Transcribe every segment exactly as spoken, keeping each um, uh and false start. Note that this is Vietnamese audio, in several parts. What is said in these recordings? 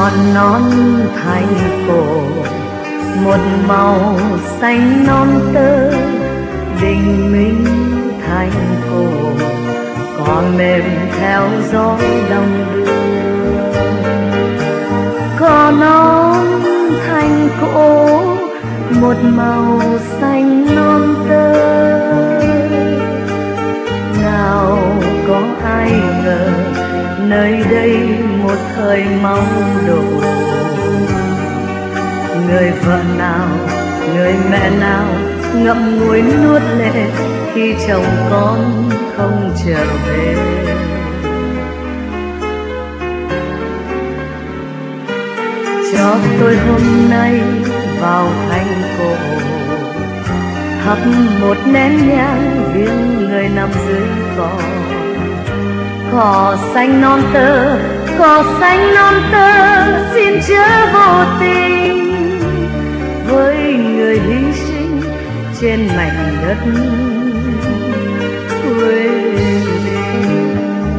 còn non thành cổ, một màu xanh non tơ, bình minh thành cổ, còn mềm theo gió đông đưa. Còn non thành cổ, một màu xanh non tơ, nào có ai ngờ nơi đây một thời máu đổ. Người vợ nào, người mẹ nào ngậm ngùi nuốt lệ khi chồng con không trở về. Cho tôi hôm nay vào thành cổ, thắp một nén nhang viếng người nằm dưới cỏ. Cỏ xanh non tơ, cỏ xanh non tơ, xin chớ vô tình với người hy sinh trên mảnh đất quê mình.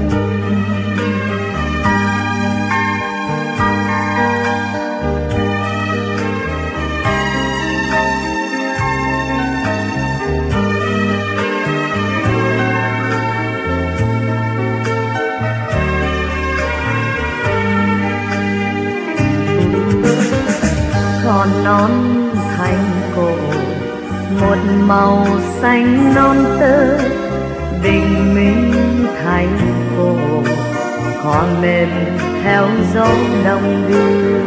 Còn non thành cổ, một màu xanh non tơ, bình minh thành cổ, còn mềm theo gió đông đưa.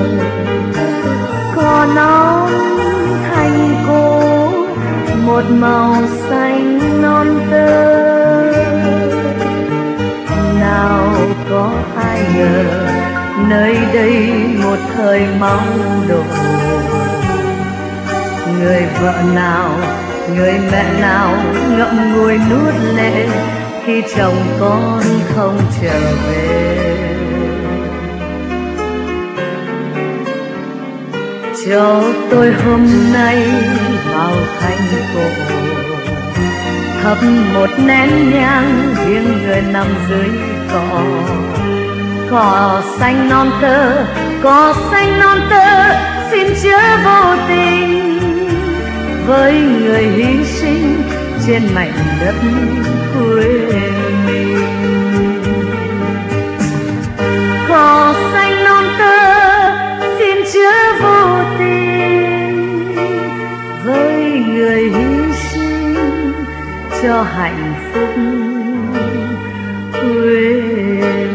Còn non thành cổ, một màu xanh non tơ, nào có ai ngờ nơi đây một thời máu đổ. Người vợ nào, người mẹ nào ngậm ngùi nuốt lệ khi chồng con không trở về. Cho tôi hôm nay vào thành cổ, thắp một nén nhang viếng người nằm dưới cỏ. Cỏ xanh non tơ, cỏ xanh non tơ, xin chớ vô tình với người hy sinh trên mảnh đất quê mình. Cỏ xanh non tơ, xin chớ vô tình với người hy sinh cho hạnh phúc quê